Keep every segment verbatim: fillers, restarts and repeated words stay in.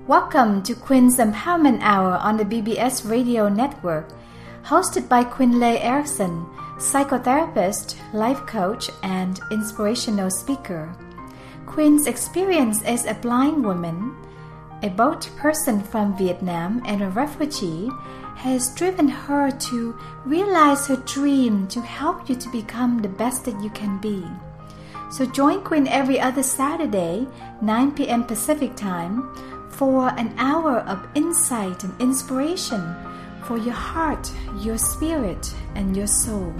Welcome to Quinn's Empowerment Hour on the B B S Radio Network, hosted by Quinlay Erickson, psychotherapist, life coach, and inspirational speaker. Quinn's experience as a blind woman, a boat person from Vietnam, and a refugee has driven her to realize her dream to help you to become the best that you can be. So join Quinn every other Saturday, nine p.m. Pacific Time, for an hour of insight and inspiration for your heart, your spirit, and your soul.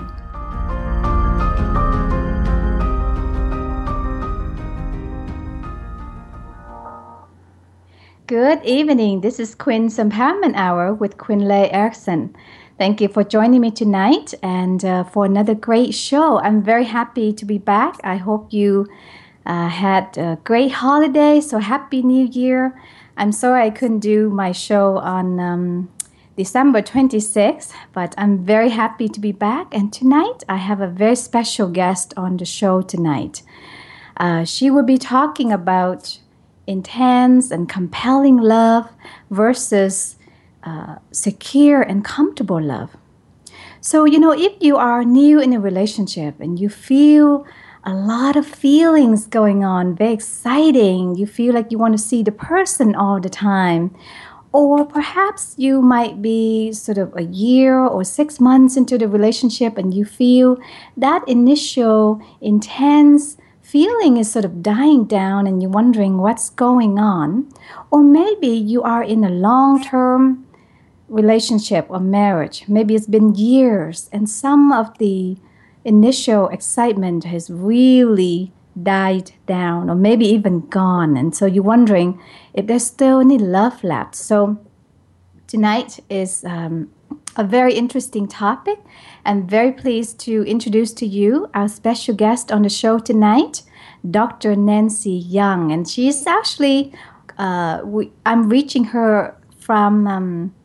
Good evening. This is Quinn's Empowerment Hour with Quinlay Erickson. Thank you for joining me tonight and uh, for another great show. I'm very happy to be back. I hope you uh, had a great holiday. So happy New Year. I'm sorry I couldn't do my show on um, December twenty-sixth, but I'm very happy to be back. And tonight I have a very special guest on the show tonight. Uh, she will be talking about intense and compelling love versus uh, secure and comfortable love. So, you know, if you are new in a relationship and you feel a lot of feelings going on, very exciting, you feel like you want to see the person all the time, or perhaps you might be sort of a year or six months into the relationship and you feel that initial intense feeling is sort of dying down and you're wondering what's going on. Or maybe you are in a long-term relationship or marriage. Maybe it's been years and some of the initial excitement has really died down or maybe even gone. And so you're wondering if there's still any love left. So tonight is um, a very interesting topic. I'm very pleased to introduce to you our special guest on the show tonight, Doctor Nancy Young. And she's actually, uh, we, I'm reaching her from um,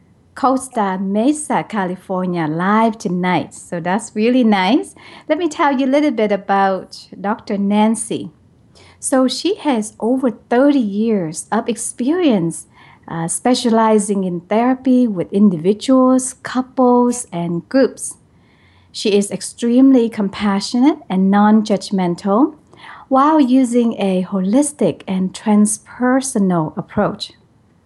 Costa Mesa, California, live tonight. So that's really nice. Let me tell you a little bit about Doctor Nancy. So she has over thirty years of experience uh, specializing in therapy with individuals, couples, and groups. She is extremely compassionate and non-judgmental while using a holistic and transpersonal approach.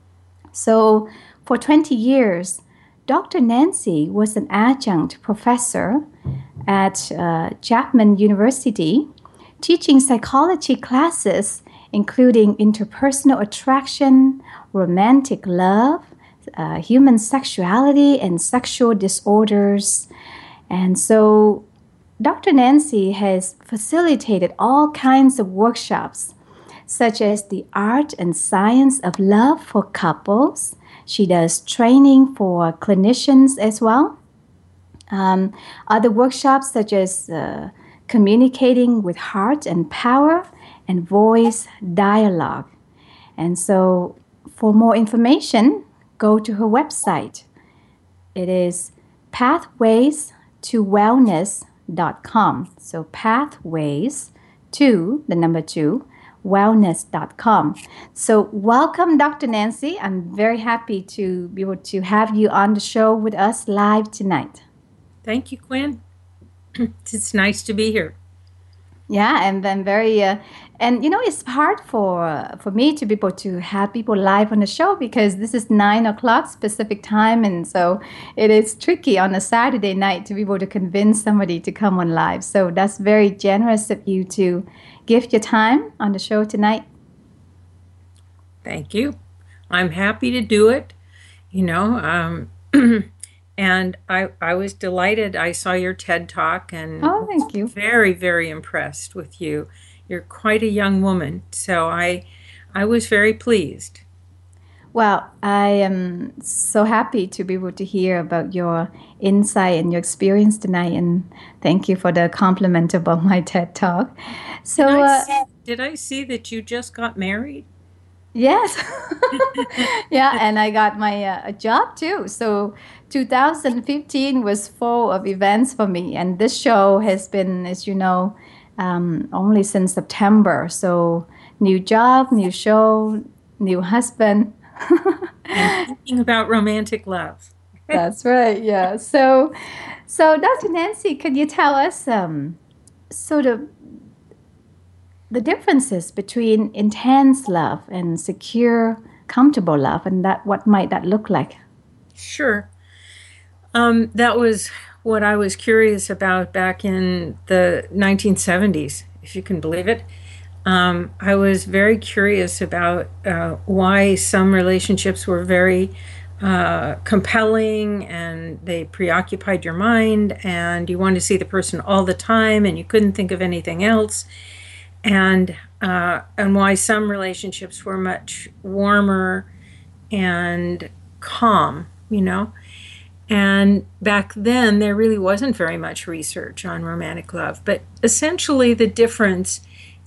So for twenty years, Doctor Nancy was an adjunct professor at uh, Chapman University, teaching psychology classes including interpersonal attraction, romantic love, uh, human sexuality, and sexual disorders. And so Doctor Nancy has facilitated all kinds of workshops, such as the art and science of love for couples. She does training for clinicians as well. Um, other workshops such as uh, communicating with heart and power and voice dialogue. And so for more information, go to her website. It is pathways to wellness dot com. So pathways to the number two wellness dot com. So welcome, Doctor Nancy. I'm very happy to be able to have you on the show with us live tonight. Thank you, Quinn. It's nice to be here. Yeah, and I'm very, uh, and you know, it's hard for uh, for me to be able to have people live on the show because this is nine o'clock Pacific time, and so it is tricky on a Saturday night to be able to convince somebody to come on live. So that's very generous of you to give your time on the show tonight. Thank you. I'm happy to do it. You know, um, and I I was delighted. I saw your TED Talk and oh, thank you. Very, very impressed with you. You're quite a young woman, so I I was very pleased. Well, I am so happy to be able to hear about your insight and your experience tonight, and thank you for the compliment about my TED Talk. So, did I, uh, see, did I see that you just got married? Yes. Yeah, and I got my uh, a job too. So two thousand fifteen was full of events for me, and this show has been, as you know, um, only since September. So new job, new show, new husband. and thinking about romantic love. That's right. Yeah. So, so Doctor Nancy, could you tell us um, sort of the differences between intense love and secure, comfortable love, and that what might that look like? Sure. Um, that was what I was curious about back in the nineteen seventies, if you can believe it. Um, I was very curious about uh, why some relationships were very uh, compelling and they preoccupied your mind and you wanted to see the person all the time and you couldn't think of anything else. And uh, and why some relationships were much warmer and calm, you know. And back then, there really wasn't very much research on romantic love. But essentially, the difference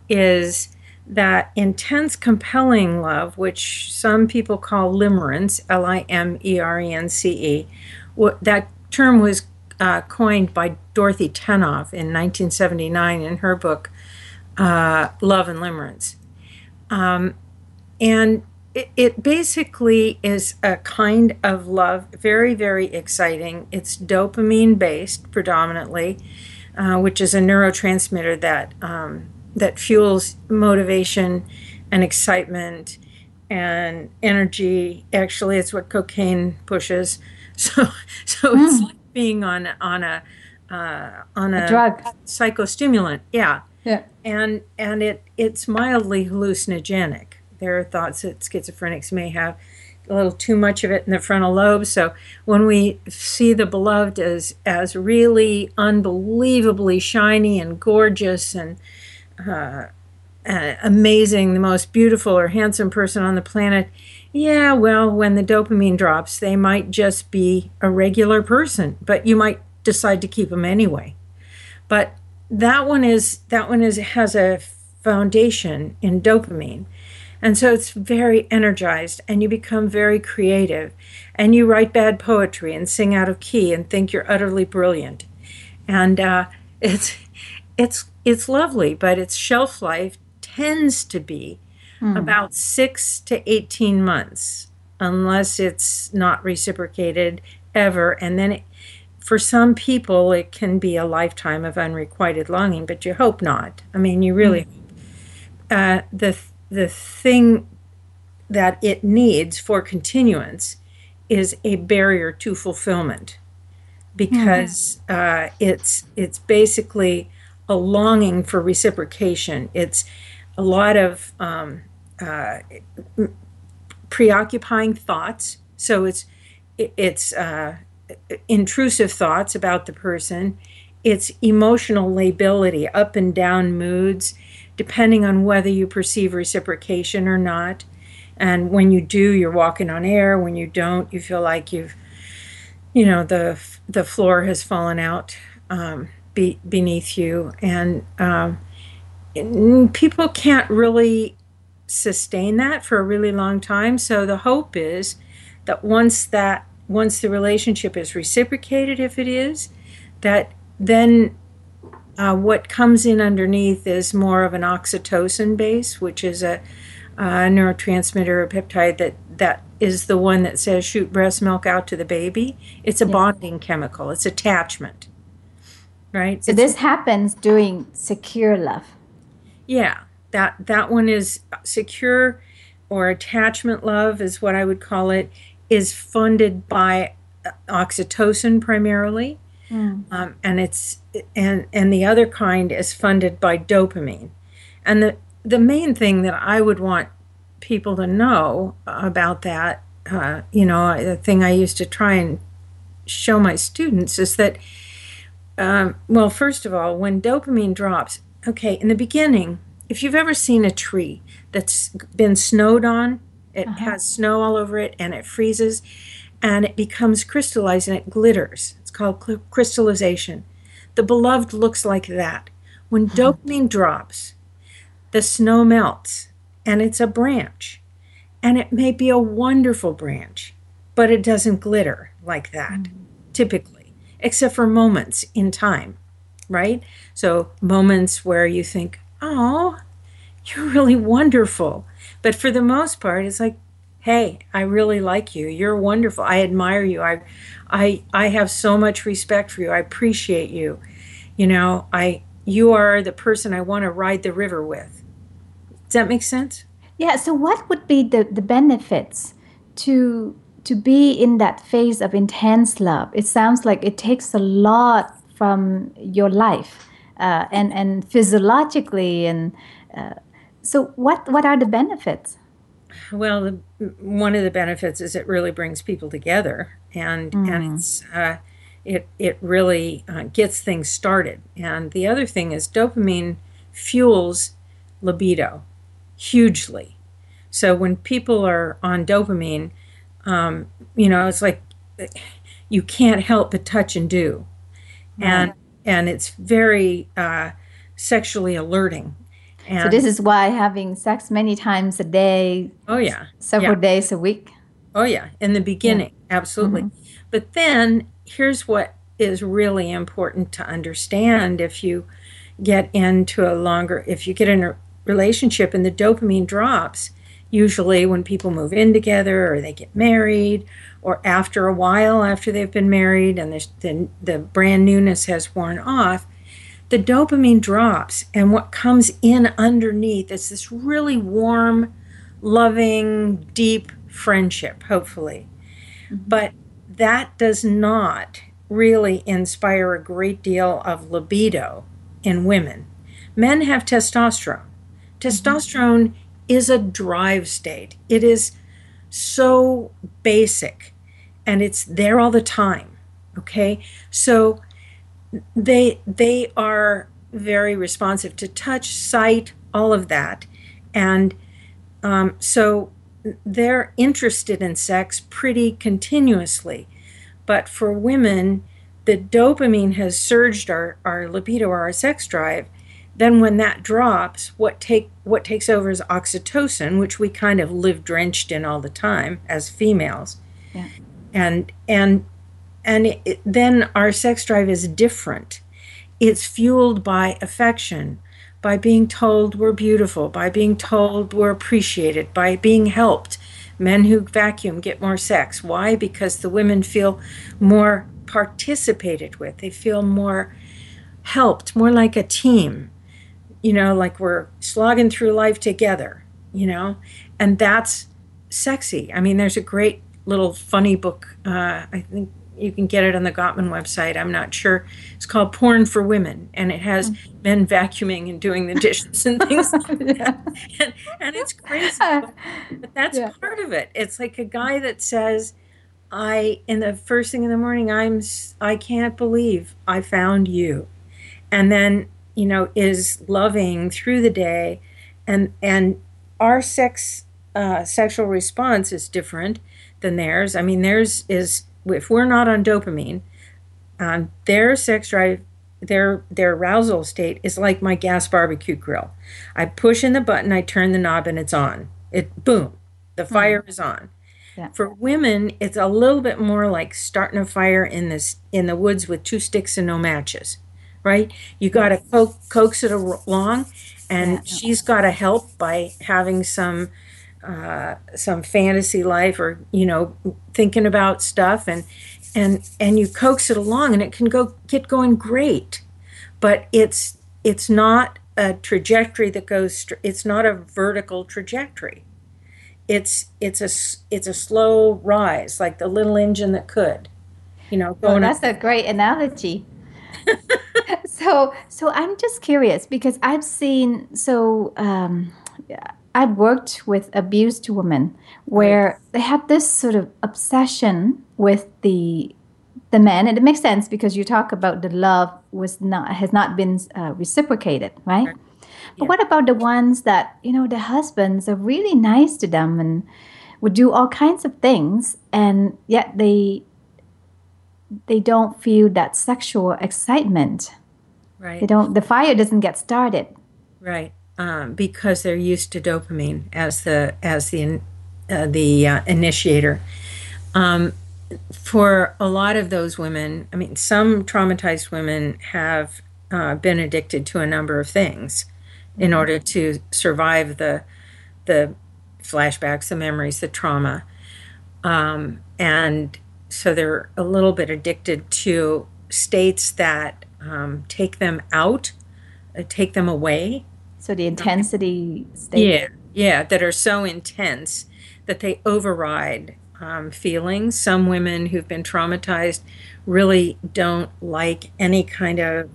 is that intense, compelling love, which some people call limerence, L I M E R E N C E, that term was uh, coined by Dorothy Tennov in nineteen seventy-nine in her book, uh, Love and Limerence. Um, and it, it basically is a kind of love, very, very exciting. It's dopamine based predominantly, uh, which is a neurotransmitter that um, that fuels motivation and excitement and energy. Actually, it's what cocaine pushes. So, so mm. it's like being on on a uh, on a, a drug, psychostimulant. Yeah, yeah, and and it it's mildly hallucinogenic. There are thoughts that schizophrenics may have a little too much of it in the frontal lobe. So when we see the beloved as as really unbelievably shiny and gorgeous and uh, uh, amazing, the most beautiful or handsome person on the planet, yeah, well, when the dopamine drops, they might just be a regular person, but you might decide to keep them anyway. But that one is that one is has a foundation in dopamine. And so it's very energized and you become very creative and you write bad poetry and sing out of key and think you're utterly brilliant. And uh, it's it's it's lovely, but its shelf life tends to be mm. about six to eighteen months, unless it's not reciprocated ever. And then it, for some people, it can be a lifetime of unrequited longing, but you hope not. I mean, you really mm. uh, the the thing that it needs for continuance is a barrier to fulfillment, because mm. uh, it's it's basically a longing for reciprocation. It's a lot of um, uh, preoccupying thoughts. So it's it's uh, intrusive thoughts about the person. It's emotional lability, up and down moods, depending on whether you perceive reciprocation or not. And when you do, you're walking on air. When you don't, you feel like you've, you know, the the floor has fallen out um, be, beneath you. And um, people can't really sustain that for a really long time. So the hope is that once that once the relationship is reciprocated, if it is, that then Uh, what comes in underneath is more of an oxytocin base, which is a, a neurotransmitter, a peptide that, that is the one that says shoot breast milk out to the baby. It's a yes. bonding chemical. It's attachment, right? So it's, this happens during secure love. Yeah, that, that one is secure, or attachment love is what I would call it, is funded by oxytocin primarily. Mm. Um, and it's and and the other kind is funded by dopamine. And the the main thing that I would want people to know about that, uh, you know, the thing I used to try and show my students is that, um, well, first of all, when dopamine drops, okay, in the beginning, if you've ever seen a tree that's been snowed on, it uh-huh. has snow all over it and it freezes and it becomes crystallized and it glitters. It's called crystallization. The beloved looks like that. When dopamine drops, the snow melts and it's a branch. And it may be a wonderful branch, but it doesn't glitter like that, mm-hmm. typically, except for moments in time, right? So moments where you think, oh, you're really wonderful. But for the most part, it's like, hey, I really like you. You're wonderful. I admire you. I, I, I have so much respect for you. I appreciate you. You know, I, you are the person I want to ride the river with. Does that make sense? Yeah, so what would be the, the benefits to to be in that phase of intense love? It sounds like it takes a lot from your life, uh, and and physiologically, and uh, so what what are the benefits? Well, the, one of the benefits is it really brings people together, and and Mm, it's uh, it it really uh, gets things started. And the other thing is dopamine fuels libido hugely. So when people are on dopamine, um, you know, it's like you can't help but touch and do, right. and and it's very uh, sexually alerting. So this And is why having sex many times a day, oh s- yeah, yeah. several days a week. Oh, yeah, in the Yeah. beginning, absolutely. Hmm. But then here's what is really important to understand if you get into a longer, if you get in a relationship and the dopamine drops, usually when people move in together or they get married or after a while after they've been married and the, the, the brand newness has worn off, the dopamine drops. And what comes in underneath is this really warm, loving, deep friendship, hopefully. Hmm. But that does not really inspire a great deal of libido in women. Men have testosterone. Hmm. Testosterone is a drive state, it is so basic and it's there all the time. Okay. So they they are very responsive to touch, sight, all of that. And um, so they're interested in sex pretty continuously. But for women, the dopamine has surged our, our libido or our sex drive. Then when that drops, what take what takes over is oxytocin, which we kind of live drenched in all the time as females. Yeah. And and and it, then our sex drive is different. It's fueled by affection, by being told we're beautiful, by being told we're appreciated, by being helped. Men who vacuum get more sex. Why? Because the women feel more participated with. They feel more helped, more like a team, you know, like we're slogging through life together, you know, and that's sexy. I mean, there's a great little funny book. Uh, I think you can get it on the Gottman website. I'm not sure. It's called Porn for Women, and it has men vacuuming and doing the dishes and things like that. Yeah. And, and it's crazy, but, but that's Yeah. part of it. It's like a guy that says, I, in the first thing in the morning, I'm, s- I can't believe I found you, and then you know is loving through the day, and and our sex uh, sexual response is different than theirs. I mean, theirs is if we're not on dopamine, um, their sex drive, their their arousal state is like my gas barbecue grill. I push in the button, I turn the knob, and it's on. It boom, the Hmm. fire is on. Yeah. For women, it's a little bit more like starting a fire in this in the woods with two sticks and no matches, right? You got to Yes. co- coax it along, Yeah. and No. she's got to help by having some uh, some fantasy life or you know thinking about stuff, and and and you coax it along, and it can go get going great, but it's it's not a trajectory that goes. str- It's not a vertical trajectory. It's it's a s- it's a slow rise, like the little engine that could, you know, Well, going up. that's a great analogy. So, so I'm just curious because I've seen, so um, yeah, I've worked with abused women Right. where they have this sort of obsession with the the men, and it makes sense because you talk about the love was not has not been uh, reciprocated, right? Right. But Yeah. what about the ones that you know the husbands are really nice to them and would do all kinds of things, and yet they they don't feel that sexual excitement. They Right. don't. The fire doesn't get started. Right. Um, because they're used to dopamine as the as the in- uh, the uh, initiator. Um, for a lot of those women, I mean, some traumatized women have uh, been addicted to a number of things, in order to survive the the flashbacks, the memories, the trauma. Um, and so they're a little bit addicted to states that um, take them out, uh, take them away. So the intensity state. Yeah, yeah, that are so intense that they override um, feelings. Some women who've been traumatized really don't like any kind of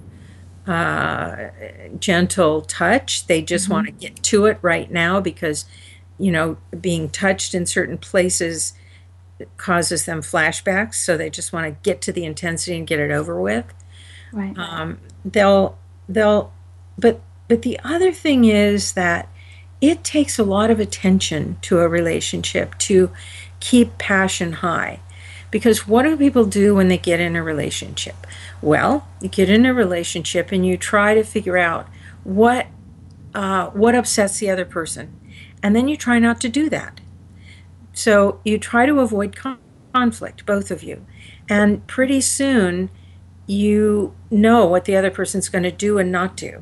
uh, gentle touch. They just want to get to it right now because, you know, being touched in certain places causes them flashbacks. So they just want to get to the intensity and get it over with. Right. Um, they'll, they'll, but, but the other thing is that it takes a lot of attention to a relationship to keep passion high. Because what do people do when they get in a relationship? Well, you get in a relationship and you try to figure out what uh, what upsets the other person. And then you try not to do that. So you try to avoid con- conflict, both of you. And pretty soon you know what the other person's going to do and not do.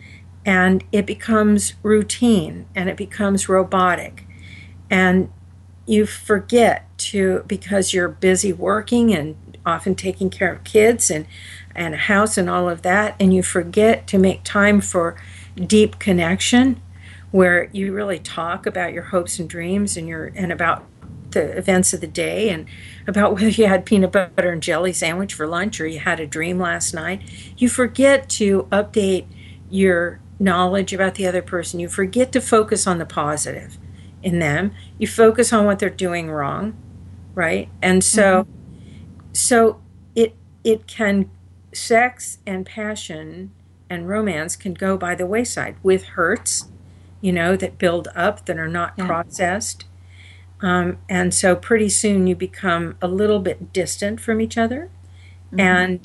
And it becomes routine and it becomes robotic. And you forget to, because you're busy working and often taking care of kids and, and a house and all of that, and you forget to make time for deep connection where you really talk about your hopes and dreams and your and about the events of the day and about whether you had peanut butter and jelly sandwich for lunch or you had a dream last night. You forget to update your knowledge about the other person. You forget to focus on the positive in them. You focus on what they're doing wrong, right? And so mm-hmm. so it it can sex and passion and romance can go by the wayside with hurts, you know, that build up that are not yeah. processed. Um, and so pretty soon you become a little bit distant from each other. Mm-hmm. And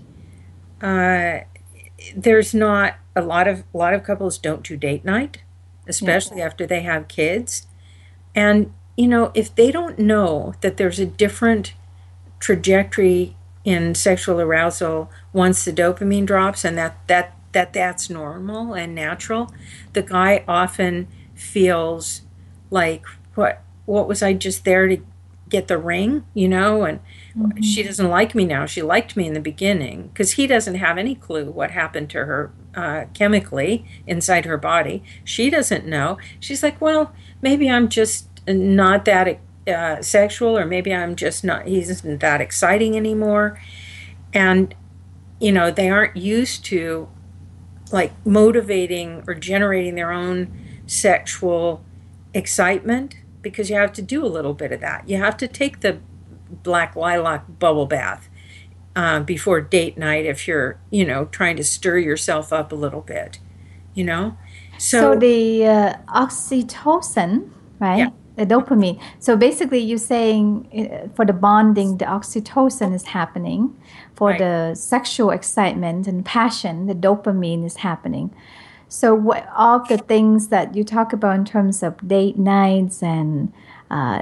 uh, there's not a lot of a lot of couples don't do date night, especially yeah. after they have kids. And, you know, if they don't know that there's a different trajectory in sexual arousal once the dopamine drops and that, that, that that's normal and natural, the guy often feels like, what, what was I just there to get the ring, you know, and mm-hmm. she doesn't like me now. She liked me in the beginning because he doesn't have any clue what happened to her uh, chemically inside her body. She doesn't know. She's like, well, maybe I'm just not that uh, sexual, or maybe I'm just not, he isn't that exciting anymore. And, you know, they aren't used to like motivating or generating their own sexual excitement, because you have to do a little bit of that. You have to take the black lilac bubble bath uh, before date night if you're, you know, trying to stir yourself up a little bit, you know? So, so the uh, oxytocin, right? Yeah. The dopamine. So basically you're saying uh, for the bonding, the oxytocin is happening. For right. the sexual excitement and passion, the dopamine is happening. So what all the things that you talk about in terms of date nights and, uh,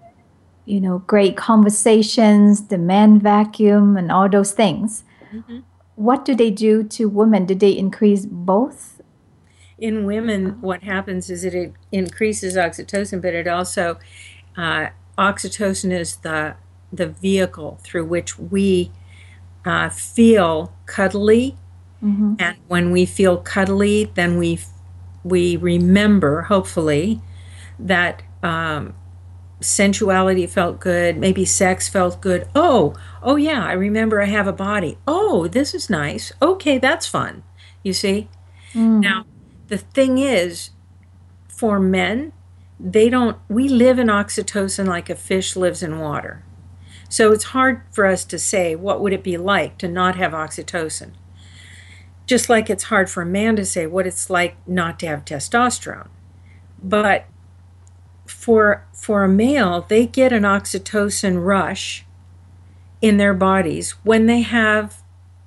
you know, great conversations, the man vacuum and all those things, mm-hmm. what do they do to women? Do they increase both? In women, what happens is that it increases oxytocin, but it also, uh, oxytocin is the the vehicle through which we uh, feel cuddly. Mm-hmm. And when we feel cuddly, then we we remember, hopefully, that um, sensuality felt good, maybe sex felt good. Oh, oh yeah, I remember I have a body. Oh, this is nice. Okay, that's fun. You see? Mm. Now, the thing is, for men, they don't, we live in oxytocin like a fish lives in water. So it's hard for us to say, what would it be like to not have oxytocin? Just like it's hard for a man to say what it's like not to have testosterone. But for, for a male, they get an oxytocin rush in their bodies when they have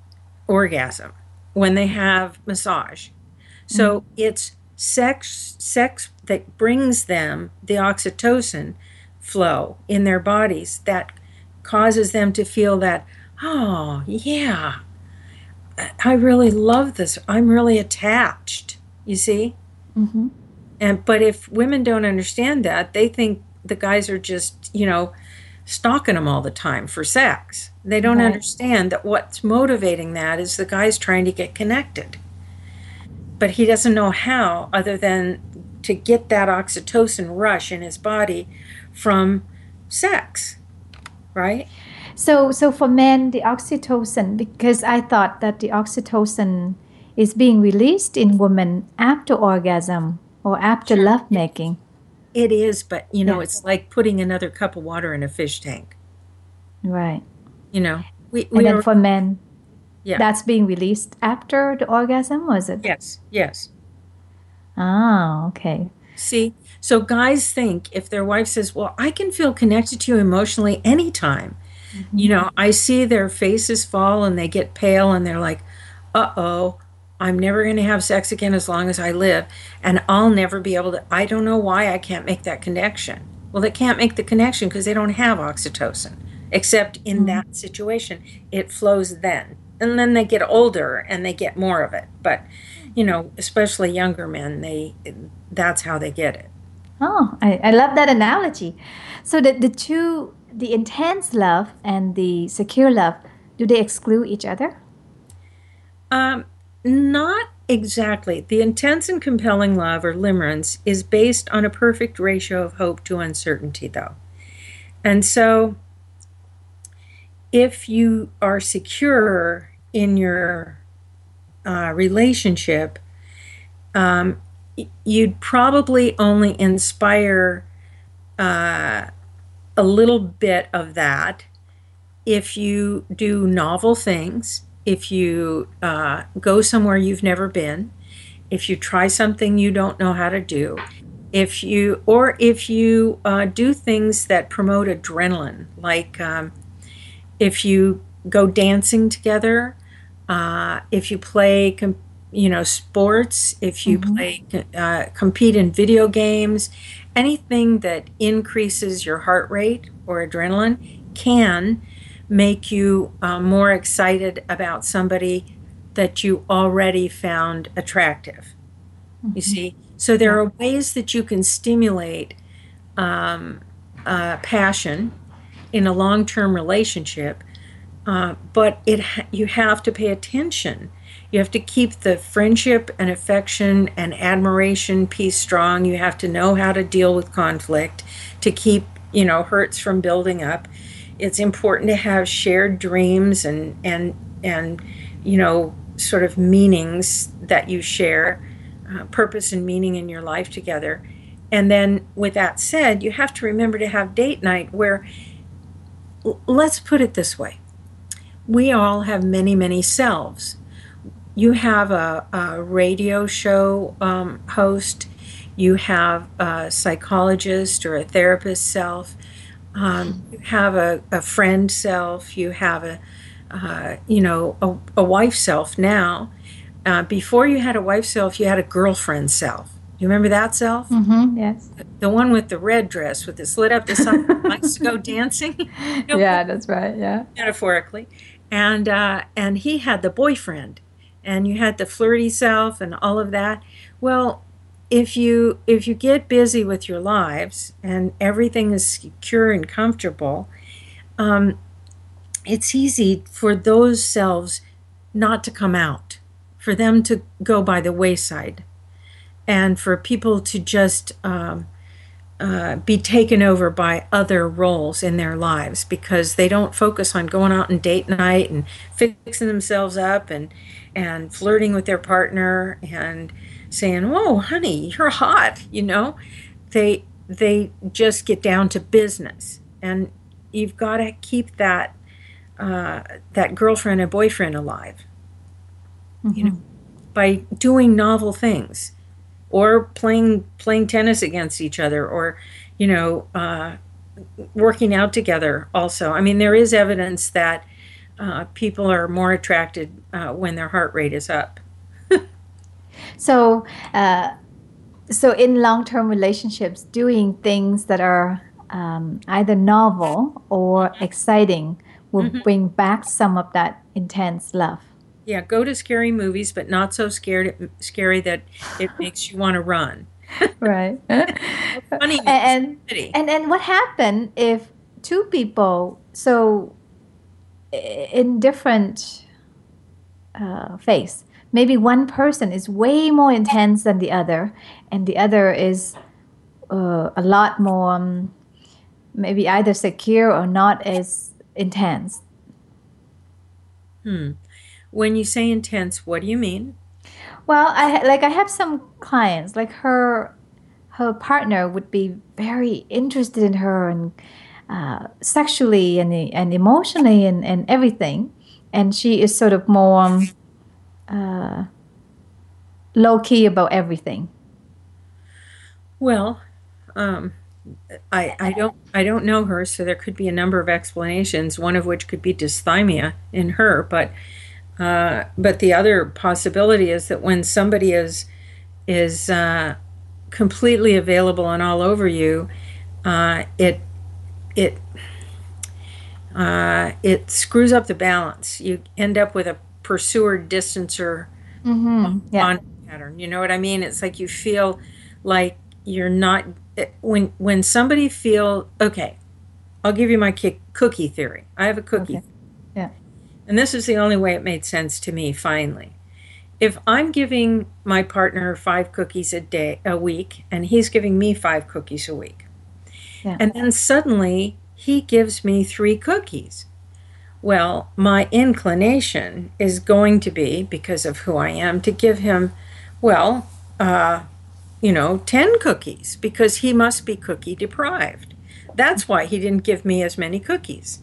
orgasm, when they have massage. So mm-hmm. it's sex sex that brings them the oxytocin flow in their bodies that causes them to feel that, oh, yeah, I really love this. I'm really attached, you see? Mm-hmm. And but if women don't understand that, they think the guys are just, you know, stalking them all the time for sex. They don't Right. understand that what's motivating that is the guy's trying to get connected. But he doesn't know how other than to get that oxytocin rush in his body from sex, right? So, so for men, the oxytocin, because I thought that the oxytocin is being released in women after orgasm or after Sure. lovemaking. It is, but you know, Yeah, it's like putting another cup of water in a fish tank. right. You know, we And we then are, for men, yeah, that's being released after the orgasm, was it? yes, yes. Ah, okay. See, so guys think if their wife says, "Well, I can feel connected to you emotionally anytime," you Mhm. know, I see their faces fall and they get pale and they're like, uh-oh, I'm never going to have sex again as long as I live. And I'll never be able to, I don't know why I can't make that connection. Well, they can't make the connection because they don't have oxytocin, except in Mm. that situation, it flows then. And then they get older and they get more of it. But, you know, especially younger men, they that's how they get it. Oh, I, I love that analogy. So the, the two, the intense love and the secure love, do they exclude each other? Um, Not exactly. The intense and compelling love or limerence is based on a perfect ratio of hope to uncertainty, though. And so, if you are secure in your uh, relationship, um, you'd probably only inspire uh, a little bit of that if you do novel things, if you uh, go somewhere you've never been, if you try something you don't know how to do, if you or if you uh, do things that promote adrenaline, like um, if you go dancing together, uh, if you play, com- you know, sports, if you Mm-hmm. play, uh, compete in video games, anything that increases your heart rate or adrenaline can make you uh, more excited about somebody that you already found attractive. You Mm-hmm. see, so there Yeah. are ways that you can stimulate um, uh, passion in a long-term relationship, uh, but it you have to pay attention. You have to keep the friendship and affection and admiration piece strong. You have to know how to deal with conflict to keep, you know, hurts from building up. It's important to have shared dreams and and and you know, sort of meanings that you share, uh, purpose and meaning in your life together. And then, with that said, you have to remember to have date night where, let's put it this way, we all have many, many selves. You have a, a radio show um, host, you have a psychologist or a therapist self, um, you have a, a friend self, you have a, uh, you know, a, a wife self now. Uh, before you had a wife self, you had a girlfriend self. You remember that self? Mm-hmm. Yes. The one with the red dress with the slit up the side, likes to go dancing, you know, Yeah, that's right. Yeah. metaphorically. And uh, and he had the boyfriend, and you had the flirty self and all of that. Well, if you if you get busy with your lives and everything is secure and comfortable, um, it's easy for those selves not to come out, for them to go by the wayside, and for people to just um, uh, be taken over by other roles in their lives because they don't focus on going out and date night and fixing themselves up and and flirting with their partner and saying, "Whoa, honey, you're hot," you know. They they just get down to business, and you've got to keep that uh, that girlfriend and boyfriend alive, you know, Mm-hmm. by doing novel things or playing playing tennis against each other or you know uh, working out together also. I mean, there is evidence that uh, people are more attracted uh, when their heart rate is up. So, uh, so in long-term relationships, doing things that are um, either novel or exciting will Mhm. bring back some of that intense love. Yeah, go to scary movies, but not so scared scary that it makes you want to run. Right. Or funny movies, and comedy. and and what happened if two people so i- in different uh, phase, maybe one person is way more intense than the other, and the other is uh, a lot more um, maybe either secure or not as intense. Hmm. When you say intense, what do you mean? Well, I ha- like I have some clients like her her partner would be very interested in her and uh, sexually and and emotionally and, and everything, and she is sort of more um, uh, low key about everything. Well, um, I I don't I don't know her, so there could be a number of explanations. One of which could be dysthymia in her, but uh, but the other possibility is that when somebody is is uh, completely available and all over you, uh, it it uh, it screws up the balance. You end up with a pursuer distancer Mm-hmm. Yeah. bonding pattern. You know what I mean? It's like you feel like you're not when when somebody feel okay. I'll give you my ki- cookie theory. I have a cookie, Okay. Yeah. and this is the only way it made sense to me. Finally, if I'm giving my partner five cookies a day a week, and he's giving me five cookies a week, Yeah. and then suddenly he gives me three cookies. Well, my inclination is going to be, because of who I am, to give him, well, uh, you know, ten cookies because he must be cookie deprived. That's why he didn't give me as many cookies.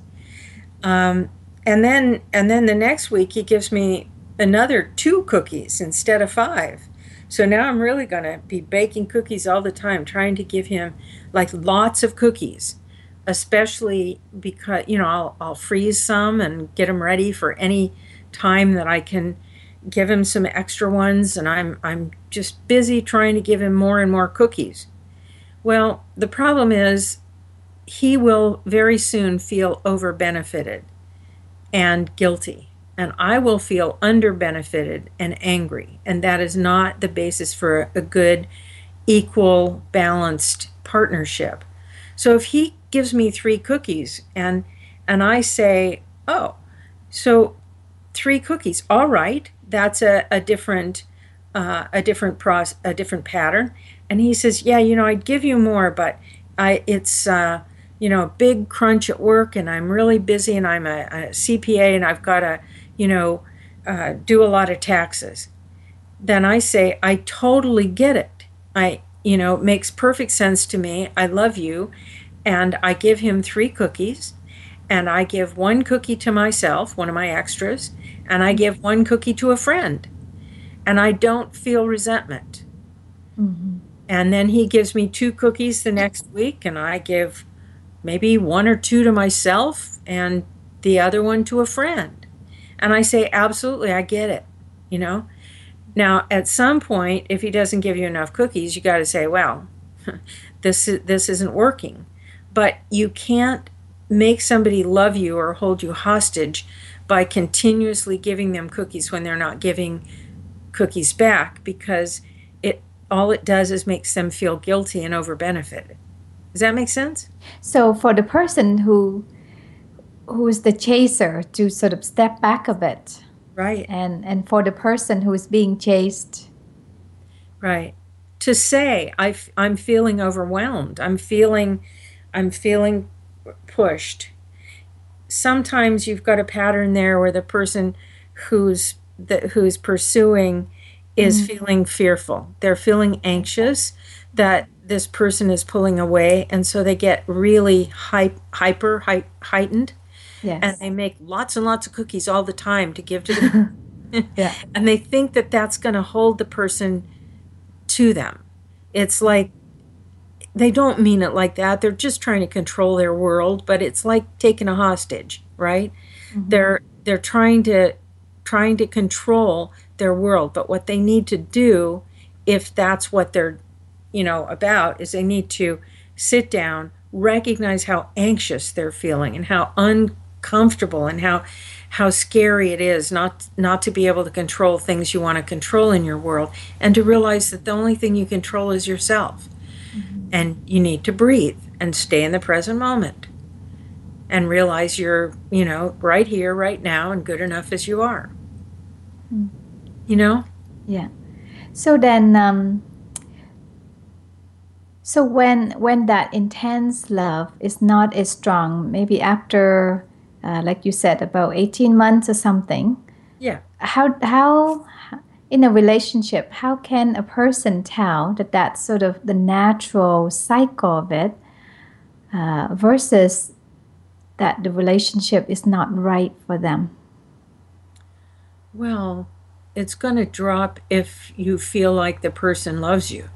Um, and then and then the next week he gives me another two cookies instead of five. So now I'm really going to be baking cookies all the time, trying to give him like lots of cookies, especially because, you know, I'll, I'll freeze some and get them ready for any time that I can give him some extra ones. And I'm, I'm just busy trying to give him more and more cookies. Well, the problem is he will very soon feel over benefited and guilty. And I will feel under benefited and angry. And that is not the basis for a good, equal, balanced partnership. So if he gives me three cookies and and I say, oh, so three cookies, all right, that's a, a different uh, a different process, a different pattern. And he says, yeah, you know, I'd give you more, but I it's uh, you know, a big crunch at work, and I'm really busy, and I'm a, a C P A, and I've got to, you know, uh, do a lot of taxes. Then I say, I totally get it. I, you know, it makes perfect sense to me. I love you. And I give him three cookies, and I give one cookie to myself, one of my extras, and I give one cookie to a friend. And I don't feel resentment. Mm-hmm. And then he gives me two cookies the next week, and I give maybe one or two to myself and the other one to a friend. And I say, absolutely, I get it, you know? Now, at some point, if he doesn't give you enough cookies, you got to say, well, this this isn't working. But you can't make somebody love you or hold you hostage by continuously giving them cookies when they're not giving cookies back, because it all it does is makes them feel guilty and over benefited. Does that make sense? So for the person who who is the chaser to sort of step back a bit, Right, and and for the person who is being chased. right. To say I I'm feeling overwhelmed. I'm feeling I'm feeling pushed. Sometimes you've got a pattern there where the person who's the, who's pursuing is Mm, feeling fearful. They're feeling anxious that this person is pulling away, and so they get really hype, hyper, hy- heightened, and yes. they make lots and lots of cookies all the time to give to the person. Yeah. And they think that that's going to hold the person to them. It's like they don't mean it like that. They're just trying to control their world, but it's like taking a hostage, right? Hmm. They're they're trying to trying to control their world, but what they need to do, if that's what they're, you know, about, is they need to sit down, recognize how anxious they're feeling and how uncomfortable and how how scary it is not not to be able to control things you want to control in your world, and to realize that the only thing you control is yourself. Mhm. And you need to breathe and stay in the present moment and realize you're, you know, right here, right now, and good enough as you are. Mm. You know? Yeah. So then, um, so when when that intense love is not as strong, maybe after, uh, like you said, about eighteen months or something, Yeah. how how in a relationship, how can a person tell that that's sort of the natural cycle of it, uh, versus that the relationship is not right for them? Well, it's going to drop if you feel like the person loves you.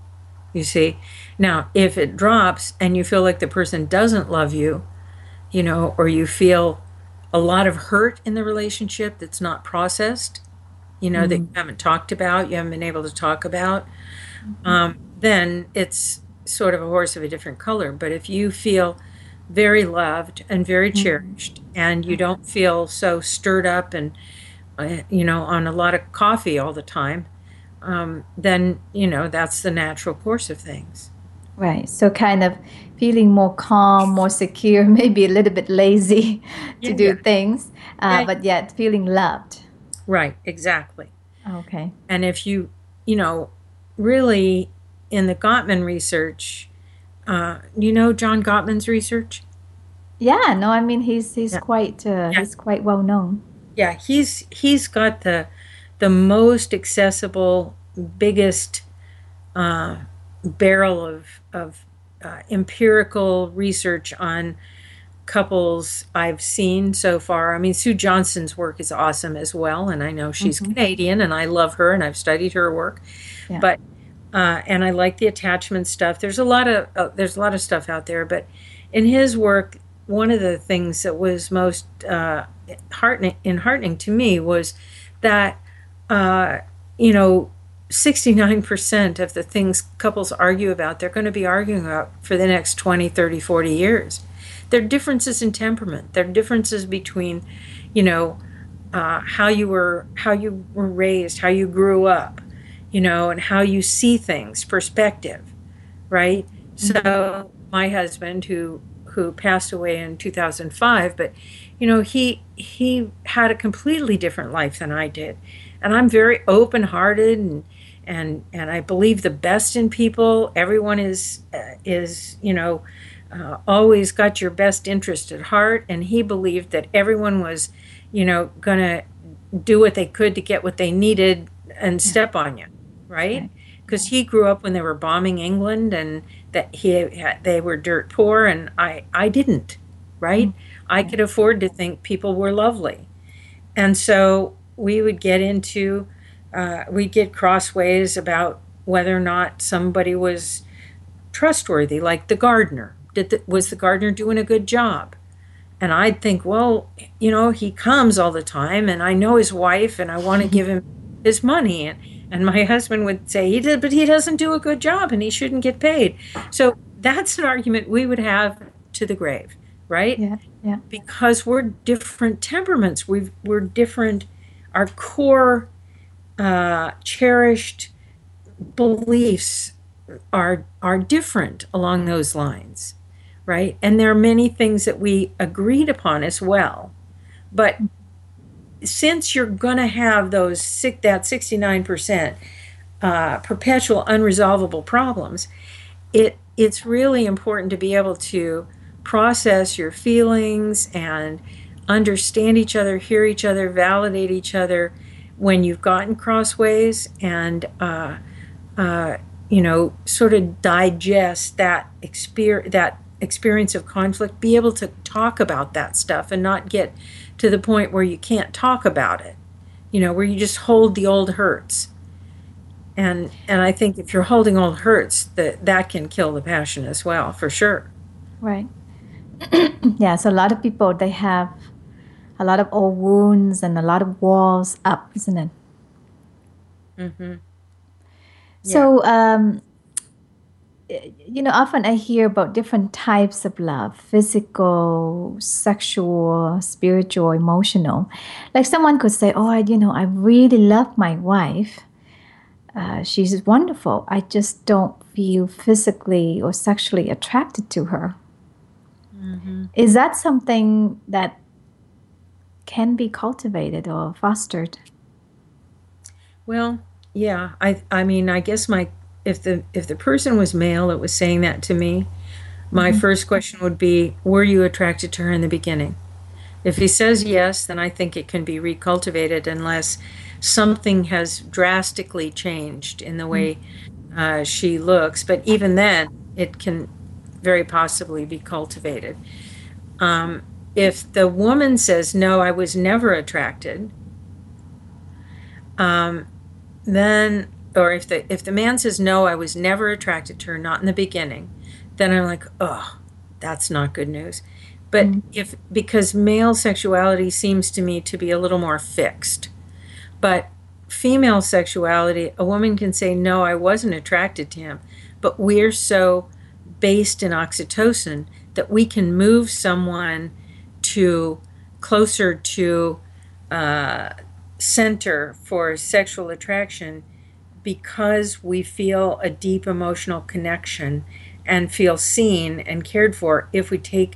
You see? Now, if it drops and you feel like the person doesn't love you, you know, or you feel a lot of hurt in the relationship that's not processed, you know, that you Mm. haven't talked about, you haven't been able to talk about, Mhm. um, then it's sort of a horse of a different color. But if you feel very loved and very Mhm. cherished, and you don't feel so stirred up and, uh, you know, on a lot of coffee all the time, um, then, you know, that's the natural course of things. Right. So kind of feeling more calm, more secure, maybe a little bit lazy to Yeah, do yeah. things, uh, Yeah, but yet feeling loved. right, exactly. Okay. And if you, you know, really in the Gottman research, uh, you know John Gottman's research? Yeah, no, I mean he's he's Yeah. quite uh, Yeah. he's quite well known. Yeah, he's he's got the the most accessible, biggest uh, barrel of of uh, empirical research on couples I've seen so far. I mean, Sue Johnson's work is awesome as well, and I know she's Hmm. Canadian, and I love her, and I've studied her work. Yeah. But uh, and I like the attachment stuff. There's a lot of uh, there's a lot of stuff out there, but in his work, one of the things that was most uh, heartening, enheartening to me was that uh, you know sixty-nine percent of the things couples argue about, they're going to be arguing about for the next twenty, thirty, forty years. There are differences in temperament. There are differences between, you know, uh, how you were how you were raised, how you grew up, you know, and how you see things, perspective, right? Hmm. So my husband, who who passed away in two thousand five, but you know, he he had a completely different life than I did, and I'm very open-hearted, and and and I believe the best in people. Everyone is uh, is you know. Uh, always got your best interest at heart, and he believed that everyone was, you know, gonna do what they could to get what they needed and Yeah. step on you, right? Right. Because Yeah. he grew up when they were bombing England, and that he they were dirt poor, and I I didn't, Mm. right? I Right. could afford to think people were lovely, and so we would get into uh, we'd get crossways about whether or not somebody was trustworthy, like the gardener. Did the, was the gardener doing a good job? And I'd think, well, you know, he comes all the time, and I know his wife, and I want to give him his money. And, and my husband would say, he did, but he doesn't do a good job, and he shouldn't get paid. So that's an argument we would have to the grave, right? Yeah. Yeah. Because we're different temperaments. We've, we're different. Our core uh, cherished beliefs are are different along those lines, right? And there are many things that we agreed upon as well. But since you're going to have those sick that sixty-nine percent uh, perpetual unresolvable problems, it it's really important to be able to process your feelings and understand each other, hear each other, validate each other when you've gotten crossways, and uh, uh, you know, sort of digest that experience, that experience of conflict, be able to talk about that stuff and not get to the point where you can't talk about it, you know, where you just hold the old hurts. And and I think if you're holding old hurts, that that can kill the passion as well, for sure. Right. Yeah. So a lot of people they have a lot of old wounds and a lot of walls up, isn't it? Hmm. Yeah. So um, you know, often I hear about different types of love: physical, sexual, spiritual, emotional. Like someone could say, oh, I, you know, I really love my wife. Uh, she's wonderful. I just don't feel physically or sexually attracted to her. Mm-hmm. Is that something that can be cultivated or fostered? Well, yeah. I I mean, I guess my if the if the person was male that was saying that to me, my Mm-hmm. first question would be, were you attracted to her in the beginning? If he says yes, then I think it can be recultivated unless something has drastically changed in the way uh, she looks. But even then, it can very possibly be cultivated. Um, if the woman says, no, I was never attracted, um, then, or if the if the man says, no, I was never attracted to her, not in the beginning, then I'm like, oh, that's not good news. But Mm-hmm. if, because male sexuality seems to me to be a little more fixed, but female sexuality, a woman can say, no, I wasn't attracted to him, but we're so based in oxytocin that we can move someone to closer to uh, center for sexual attraction because we feel a deep emotional connection and feel seen and cared for if we take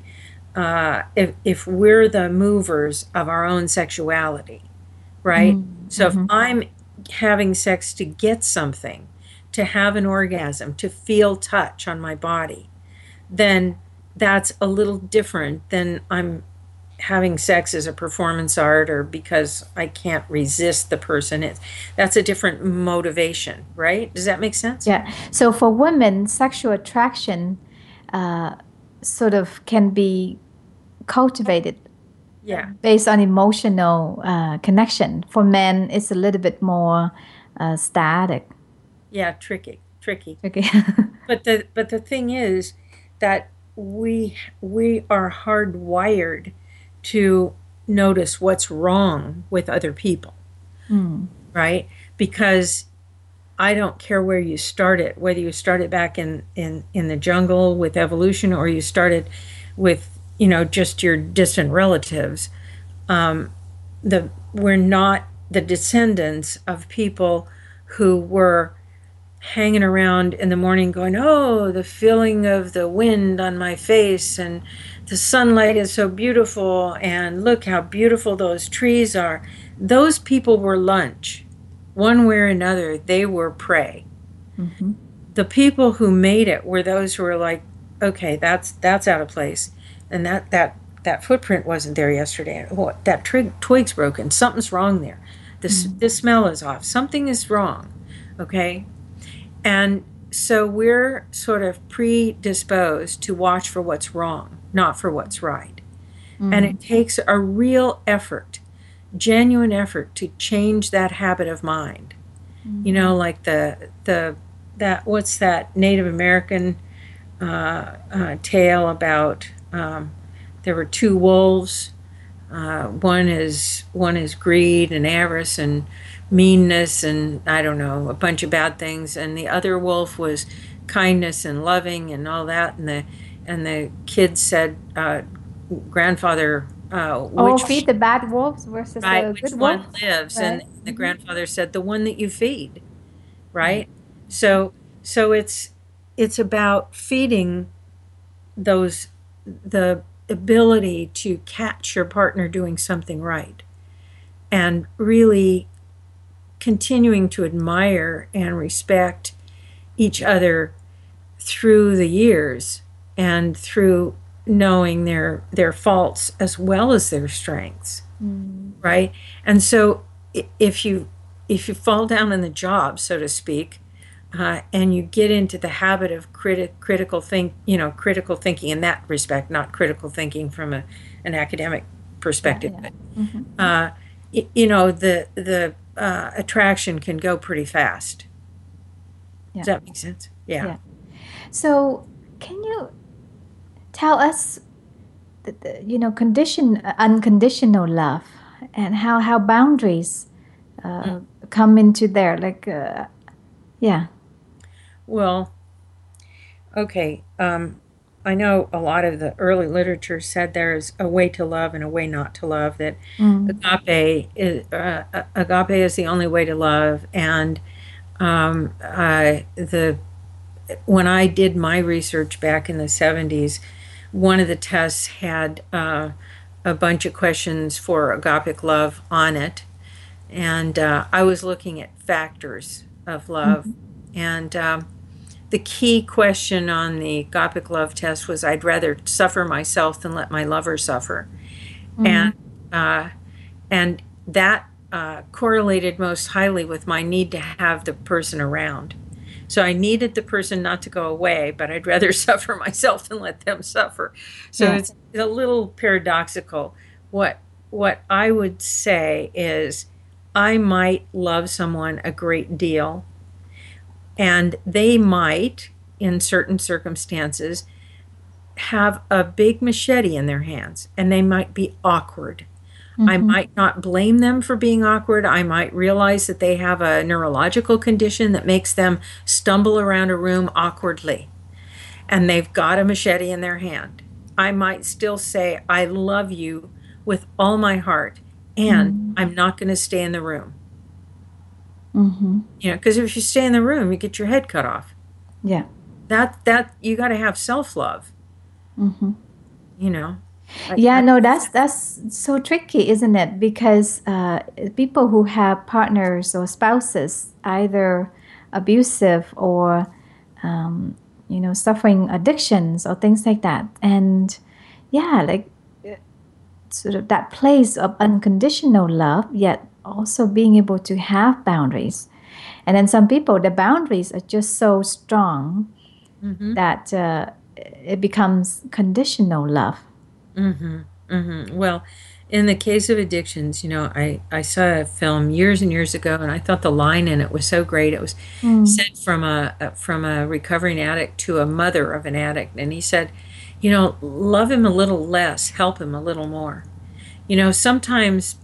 uh, if, if we're the movers of our own sexuality, right? So if Mm-hmm. I'm having sex to get something, to have an orgasm, to feel touch on my body, then that's a little different than I'm having sex as a performance art or because I can't resist the person. It's, that's a different motivation, right? Does that make sense? Yeah. So for women, sexual attraction uh, sort of can be cultivated Yeah. based on emotional uh, connection. For men, it's a little bit more uh, static. Yeah, tricky, tricky. Okay. But the but the thing is that we we are hardwired to notice what's wrong with other people, Mm. right? Because I don't care where you start it, whether you started back in, in, in the jungle with evolution or you started with, you know, just your distant relatives. Um, the we're not the descendants of people who were hanging around in the morning going, oh, the feeling of the wind on my face and the sunlight is so beautiful and look how beautiful those trees are. Those people were lunch. One way or another, they were prey. Mm-hmm. The people who made it were those who were like, okay, that's that's out of place. And that that that footprint wasn't there yesterday. What, that twig, twig's broken. Something's wrong there. This Mm. this smell is off. Something is wrong. Okay? And so we're sort of predisposed to watch for what's wrong, not for what's right. And Mm. it takes a real effort, genuine effort to change that habit of mind. You know, like the the that what's that Native American uh, uh, tale about um, there were two wolves. Uh, one is one is greed and avarice and meanness and I don't know a bunch of bad things, and the other wolf was kindness and loving and all that. And the and the kid said, uh, "Grandfather, uh, Oh, which feed the bad wolves versus right, the which good one wolves, lives?" And right? the Mm-hmm. grandfather said, "The one that you feed." Right. Right. So so it's it's about feeding those the ability to catch your partner doing something right and really continuing to admire and respect each other through the years and through knowing their their faults as well as their strengths, Mm. right? And so if you if you fall down in the job, so to speak, uh, and you get into the habit of criti- critical think you know critical thinking in that respect, not critical thinking from a, an academic Yeah, perspective, yeah. but Mm-hmm. uh, y- you know the the uh, attraction can go pretty fast. Does Yeah, that make sense? Yeah. yeah. So, can you tell us, the, the, you know, condition uh, unconditional love and how how boundaries uh, come into there? Like, uh, yeah. Well, Okay. Um, I know a lot of the early literature said there's a way to love and a way not to love. That Mm. agape is uh, uh, agape is the only way to love. And um, uh, the when I did my research back in the seventies, one of the tests had uh, a bunch of questions for agapic love on it, and uh, I was looking at factors of love, Mhm. and um, the key question on the Gothic love test was I'd rather suffer myself than let my lover suffer. And Mm. uh, and that uh, correlated most highly with my need to have the person around. So I needed the person not to go away, but I'd rather suffer myself than let them suffer. So Yeah. it's a little paradoxical. What what I would say is I might love someone a great deal, and they might, in certain circumstances, have a big machete in their hands and they might be awkward. I Mm-hmm. might not blame them for being awkward. I might realize that they have a neurological condition that makes them stumble around a room awkwardly, and they've got a machete in their hand. I might still say, I love you with all my heart, and Mm. I'm not going to stay in the room. Mm-hmm. You know, because if you stay in the room, you get your head cut off. Yeah. That, that, you got to have self love, Mm-hmm. you know. I, Yeah, I, no, that's that's so tricky, isn't it? Because uh, people who have partners or spouses, either abusive or um, you know, suffering addictions or things like that, and yeah, like sort of that place of unconditional love, yet also being able to have boundaries. And then some people, the boundaries are just so strong mm-hmm. that uh, it becomes conditional love. Mm-hmm. Mm-hmm. Well, in the case of addictions, you know, I, I saw a film years and years ago, and I thought the line in it was so great. It was Mm. said from a a- from a recovering addict to a mother of an addict, and he said, you know, love him a little less, help him a little more. You know, sometimes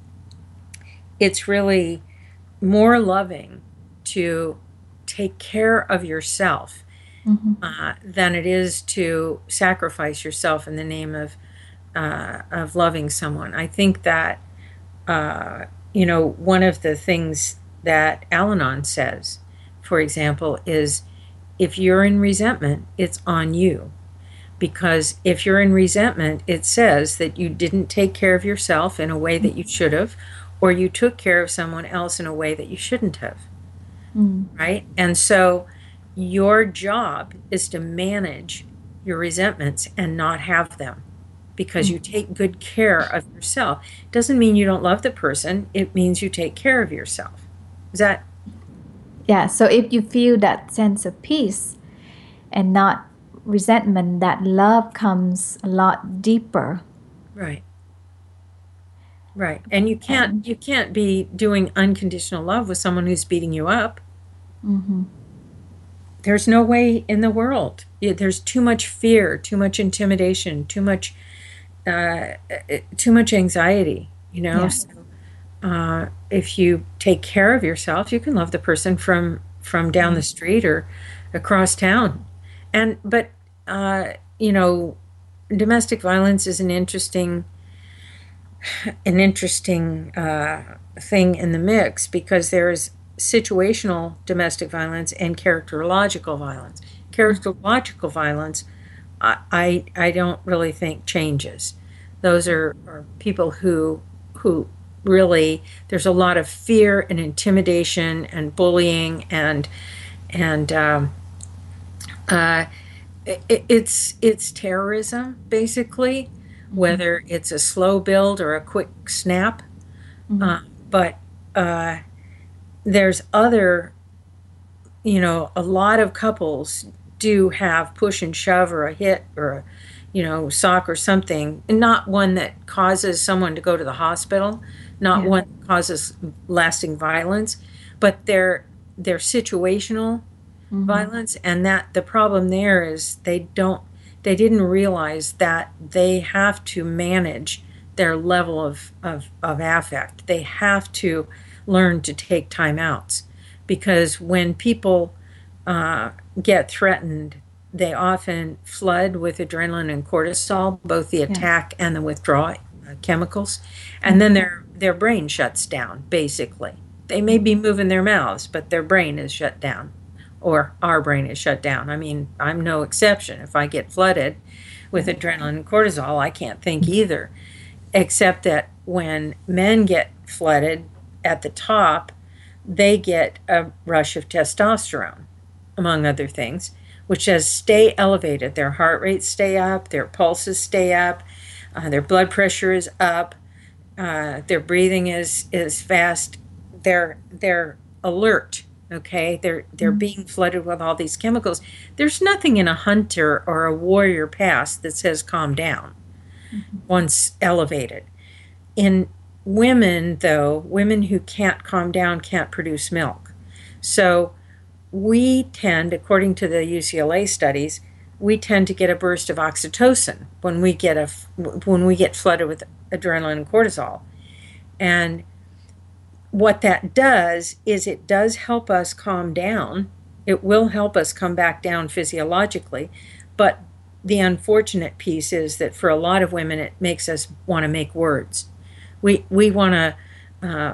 it's really more loving to take care of yourself Mhm. uh, than it is to sacrifice yourself in the name of uh, of loving someone. I think that uh, you know one of the things that Al-Anon says, for example, is if you're in resentment, it's on you. Because if you're in resentment, it says that you didn't take care of yourself in a way that you should have, or you took care of someone else in a way that you shouldn't have, Mm. right? And so your job is to manage your resentments and not have them because you Mm. take good care of yourself. Doesn't mean you don't love the person, it means you take care of yourself. Is that Yeah, so if you feel that sense of peace and not resentment, that love comes a lot deeper. right? Right. And you can't And you can't be doing unconditional love with someone who's beating you up. mhm. There's no way in the world. Yeah, there's too much fear, too much intimidation, too much uh, too much anxiety, you know. Yeah. So uh, if you take care of yourself, you can love the person from from down the street or across town. And but uh, you know, domestic violence is an interesting an interesting uh, thing in the mix because there's situational domestic violence and characterological violence. Characterological violence, I, I, I don't really think changes. Those are, are people who who really there's a lot of fear and intimidation and bullying and and um, uh, it, it's it's terrorism basically, Mhm. whether it's a slow build or a quick snap. Mhm. Uh, but uh, there's other, you know, a lot of couples do have push and shove or a hit or a, you know, sock or something, and not one that causes someone to go to the hospital, not Yeah. one that causes lasting violence, but they're they're situational Mhm. violence, and that the problem there is they don't they didn't realize that they have to manage their level of of, of affect. They have to learn to take time outs because when people uh, get threatened, they often flood with adrenaline and cortisol, both the Yeah. attack and the withdrawal uh, chemicals, and then their their brain shuts down. Basically, they may be moving their mouths, but their brain is shut down, or our brain is shut down. I mean, I'm no exception. If I get flooded with adrenaline and cortisol, I can't think either. Except that when men get flooded at the top, they get a rush of testosterone, among other things, which says stay elevated. Their heart rates stay up, their pulses stay up, uh, their blood pressure is up, uh, their breathing is is fast. They're they're alert. Okay, they're they're Mm-hmm. being flooded with all these chemicals. There's nothing in a hunter or a warrior past that says calm down once elevated. In women, though, women who can't calm down can't produce milk. So we tend, according to the U C L A studies, we tend to get a burst of oxytocin when we get a when we get flooded with adrenaline and cortisol. And what that does is it does help us calm down. It will help us come back down physiologically, but the unfortunate piece is that for a lot of women, it makes us want to make words. We we want to. Uh,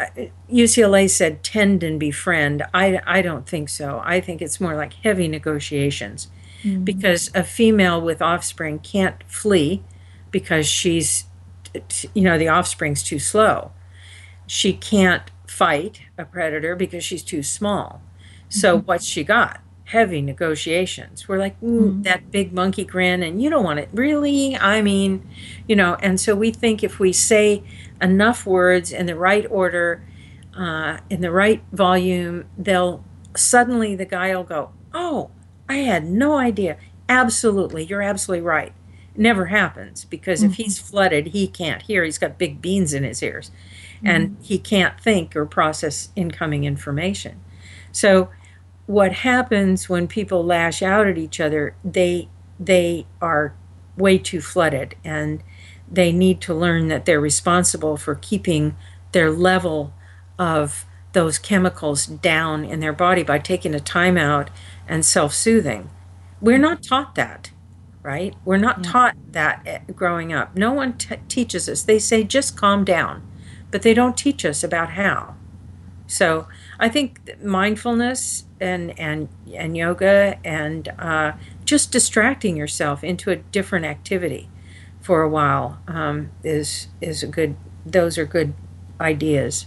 U C L A said tend and befriend. I I don't think so. I think it's more like heavy negotiations, Mm-hmm. because a female with offspring can't flee because she's, you know, the offspring's too slow. She can't fight a predator because she's too small. So Mm-hmm. what's she got? Heavy negotiations. We're like, mm, Mm-hmm. that big monkey grin, and you don't want it. Really? I mean, you know, and so we think if we say enough words in the right order, uh, in the right volume, they'll suddenly the guy will go, oh, I had no idea. Absolutely. You're absolutely right. It never happens because if Mm-hmm. he's flooded, he can't hear. He's got big beans in his ears Mm-hmm. and he can't think or process incoming information. So what happens when people lash out at each other, they they are way too flooded, and they need to learn that they're responsible for keeping their level of those chemicals down in their body by taking a time out and self-soothing. We're not taught that, right? We're not Yeah. taught that eh, growing up. No one t- teaches us. They say just calm down, but they don't teach us about how. So I think that mindfulness and and and yoga and uh, just distracting yourself into a different activity for a while um, is is a good. Those are good ideas,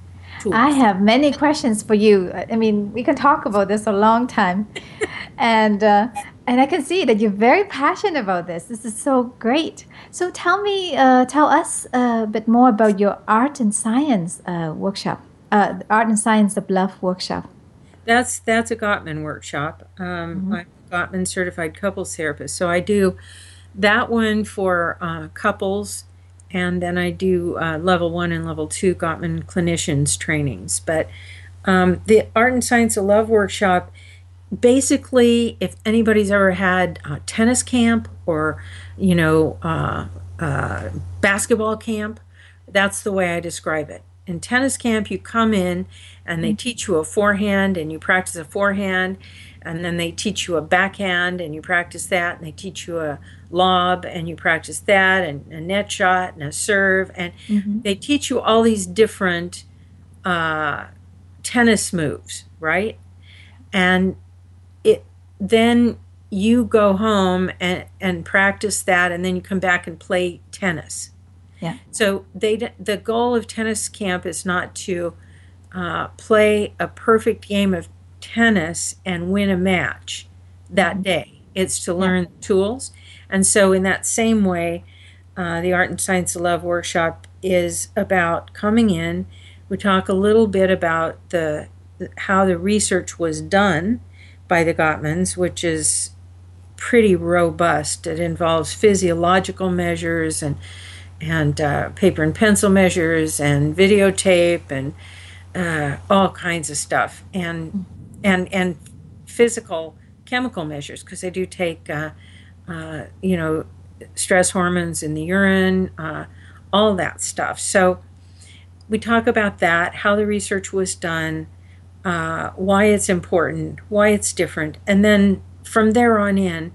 I tools. have many questions for you. I I mean, we can talk about this a long time, and uh, and I can see that you're very passionate about this. This is so great. So tell me, uh, tell us a bit more about your art and science uh, workshop, uh, the art and science of love workshop. That's that's a Gottman workshop. Um, Mm-hmm. I'm a Gottman certified couples therapist, so I do that one for uh, couples, and then I do uh, level one and level two Gottman clinicians trainings. But um, the Art and Science of Love workshop, basically, if anybody's ever had a tennis camp or, you know, uh, uh, basketball camp, that's the way I describe it. In tennis camp, you come in and they teach you a forehand and you practice a forehand, and then they teach you a backhand and you practice that, and they teach you a lob and you practice that, and a net shot and a serve, and Mm-hmm. they teach you all these different uh, tennis moves, right? And it then you go home and, and practice that, and then you come back and play tennis. Yeah. So they the goal of tennis camp is not to uh, play a perfect game of tennis and win a match that Mm-hmm. day. It's to Yeah. learn tools. And so in that same way, uh, the Art and Science of Love workshop is about coming in. We talk a little bit about the how the research was done by the Gottmans, which is pretty robust. It involves physiological measures and and uh, paper and pencil measures and videotape and uh, all kinds of stuff, and and and physical chemical measures, because they do take uh, uh, you know, stress hormones in the urine, uh, all that stuff. So we talk about that, how the research was done, uh, why it's important, why it's different, and then from there on in,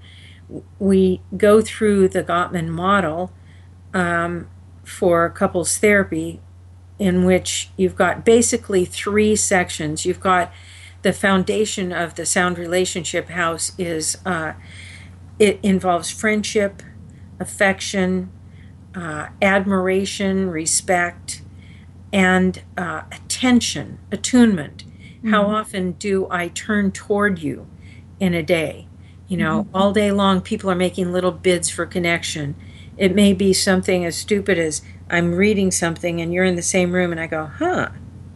we go through the Gottman model um, for couples therapy, in which you've got basically three sections. You've got the foundation of the sound relationship house is uh, it involves friendship, affection, uh, admiration, respect, and uh, attention, attunement. Mm-hmm. How often do I turn toward you in a day? You know, mm-hmm. all day long, people are making little bids for connection. It may be something as stupid as I'm reading something and you're in the same room and I go, huh?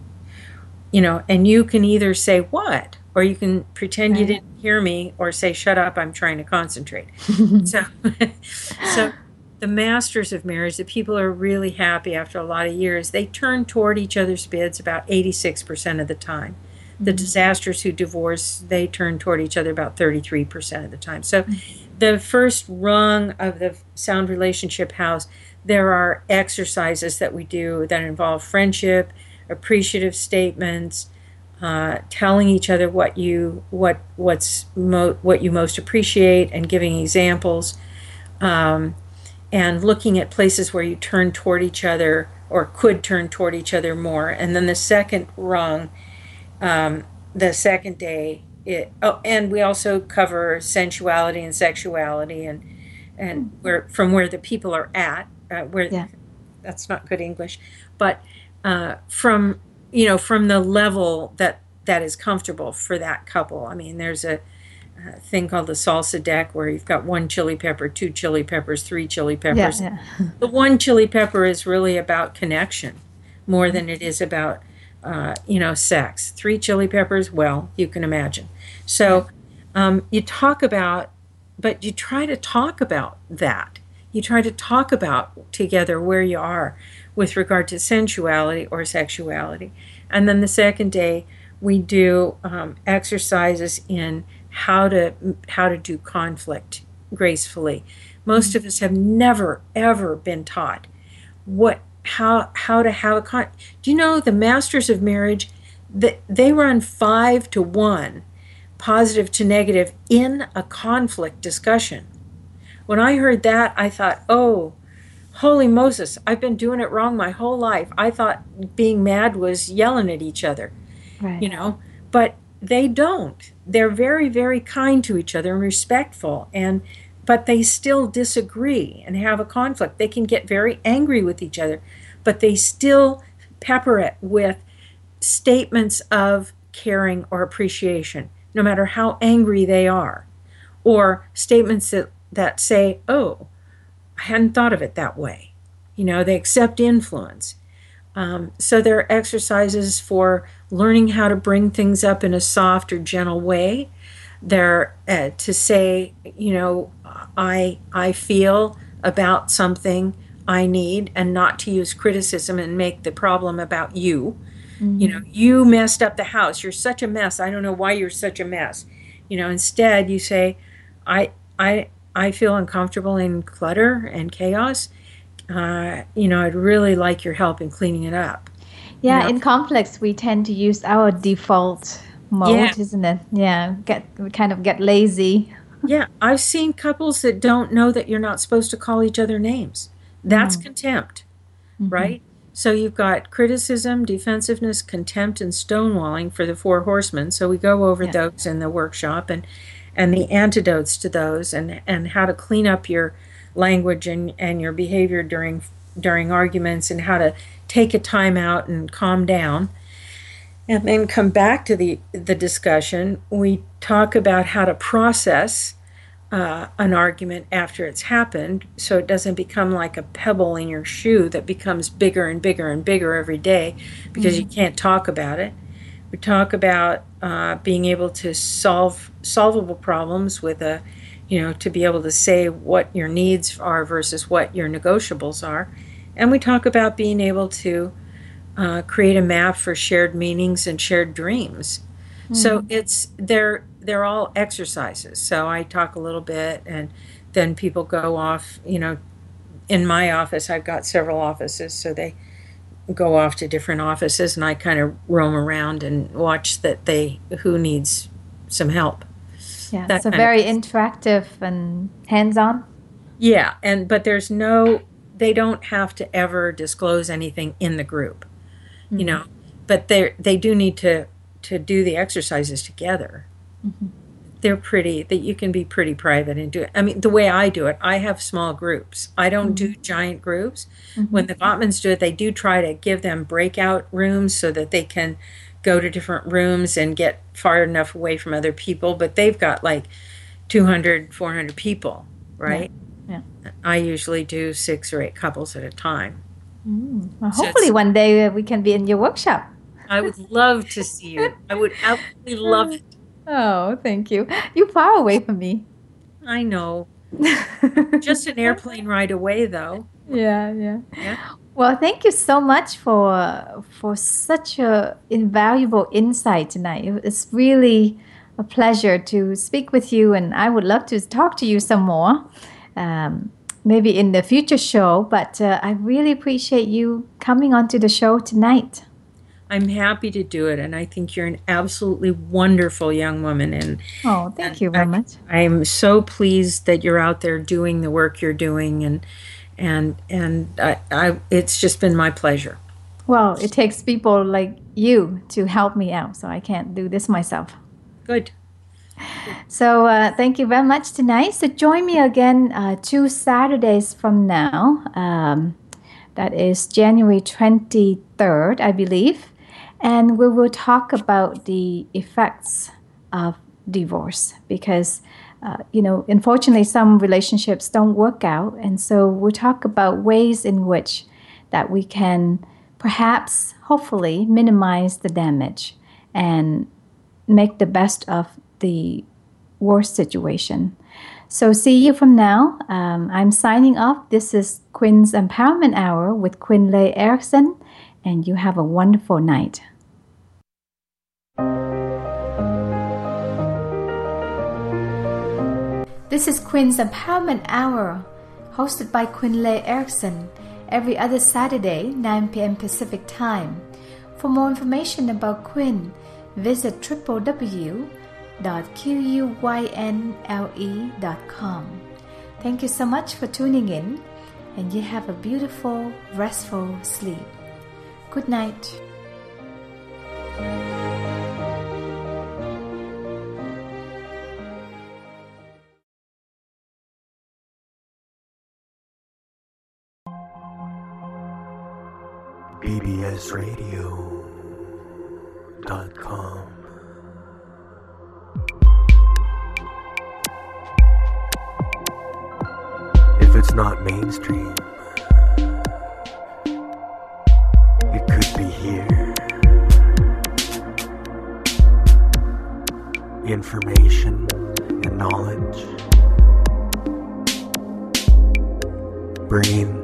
You know, and you can either say what, or you can pretend you didn't hear me, or say, shut up, I'm trying to concentrate. so, so the masters of marriage, the people are really happy after a lot of years, they turn toward each other's bids about eighty-six percent of the time. The disasters who divorce, they turn toward each other about thirty-three percent of the time. So the first rung of the sound relationship house, there are exercises that we do that involve friendship, appreciative statements, uh, telling each other what you what what's mo- what you most appreciate, and giving examples, um, and looking at places where you turn toward each other or could turn toward each other more. And then the second rung, um, the second day, it, oh, and we also cover sensuality and sexuality, and and where from where the people are at, uh, where yeah. that's not good English, but uh, from you know from the level that that is comfortable for that couple. I mean, there's a, a thing called the salsa deck where you've got one chili pepper, two chili peppers, three chili peppers. Yeah, yeah. The one chili pepper is really about connection more than it is about uh, you know sex. Three chili peppers, well, you can imagine. So um, you talk about, but you try to talk about that. You try to talk about together where you are with regard to sensuality or sexuality. And then the second day, we do um, exercises in how to how to do conflict gracefully. Most mm-hmm. of us have never, ever been taught what how how to have a con. Do you know the masters of marriage, that they run five to one, positive to negative, in a conflict discussion? When I heard that, I thought, oh, holy Moses, I've been doing it wrong my whole life. I thought being mad was yelling at each other, right. you know, but they don't. They're very, very kind to each other and respectful, and but they still disagree and have a conflict. They can get very angry with each other, but they still pepper it with statements of caring or appreciation, no matter how angry they are, or statements that, that say, oh, I hadn't thought of it that way. You know, they accept influence. Um, so there are exercises for learning how to bring things up in a soft or gentle way. There uh, to say, you know, I I feel about something I need, and not to use criticism and make the problem about you. Mm-hmm. You know, you messed up the house. You're such a mess. I don't know why you're such a mess. You know, instead you say, I I I feel uncomfortable in clutter and chaos. Uh, you know, I'd really like your help in cleaning it up. Yeah, you know? In conflicts, we tend to use our default mode, yeah. isn't it? Yeah, get we kind of get lazy. Yeah, I've seen couples that don't know that you're not supposed to call each other names. That's mm. contempt, mm-hmm. right? So you've got criticism, defensiveness, contempt, and stonewalling for the four horsemen. So we go over yeah. those in the workshop, and and the antidotes to those, and, and how to clean up your language and, and your behavior during during arguments, and how to take a time out and calm down. And then come back to the, the discussion. We talk about how to process uh, an argument after it's happened, so it doesn't become like a pebble in your shoe that becomes bigger and bigger and bigger every day because mm-hmm. you can't talk about it. We talk about uh, being able to solve solvable problems with a, you know, to be able to say what your needs are versus what your negotiables are. And we talk about being able to uh, create a map for shared meanings and shared dreams. Mm-hmm. So it's they're they're all exercises. So I talk a little bit, and then people go off. You know, in my office, I've got several offices, so they go off to different offices, and I kind of roam around and watch that they who needs some help. Yeah, That so kind of very person. interactive and hands-on. Yeah, and but there's no, they don't have to ever disclose anything in the group, you Mm. know, but they they do need to to do the exercises together. Mhm. They're pretty, that you can be pretty private and do it. I mean, the way I do it, I have small groups. I don't do Mhm. giant groups. Mhm. When the Gottmans do it, they do try to give them breakout rooms so that they can go to different rooms and get far enough away from other people. But they've got like two hundred, four hundred people, Yeah. right? Yeah. I usually do six or eight couples at a time. Mm. Well, So hopefully it's, one day uh, we can be in your workshop. I would love to see you. I would absolutely love it. Oh, thank you. You're far away from me. I know. Just an airplane ride away, though. Yeah, yeah. Yeah. Well, thank you so much for for such a invaluable insight tonight. It- It's really a pleasure to speak with you, and I would love to talk to you some more, um, maybe in the future show. But uh, I really appreciate you coming onto the show tonight. I'm happy to do it, and I think you're an absolutely wonderful young woman, and Oh, and thank you very I, much. I'm so pleased that you're out there doing the work you're doing, and and and I, I it's just been my pleasure. Well, it takes people like you to help me out, so I can't do this myself. Good. So uh, thank you very much tonight. So join me again uh, two Saturdays from now. Um, that is January twenty-third, I believe. And we will talk about the effects of divorce because, uh, you know, unfortunately, some relationships don't work out. And so we'll talk about ways in which that we can perhaps, hopefully, minimize the damage and make the best of the worst situation. So see you from now. Um, I'm signing off. This is Quinn's Empowerment Hour with Quinn-Lay Erickson, and you have a wonderful night. This is Quinn's Empowerment Hour, hosted by Quinn-Lay Erickson, every other Saturday, nine p.m. Pacific Time. For more information about Quinn, visit w w w dot quynle dot com. Thank you so much for tuning in, and you have a beautiful, restful sleep. Good night. b b s radio dot com. If it's not mainstream, it could be here. Information and knowledge, brain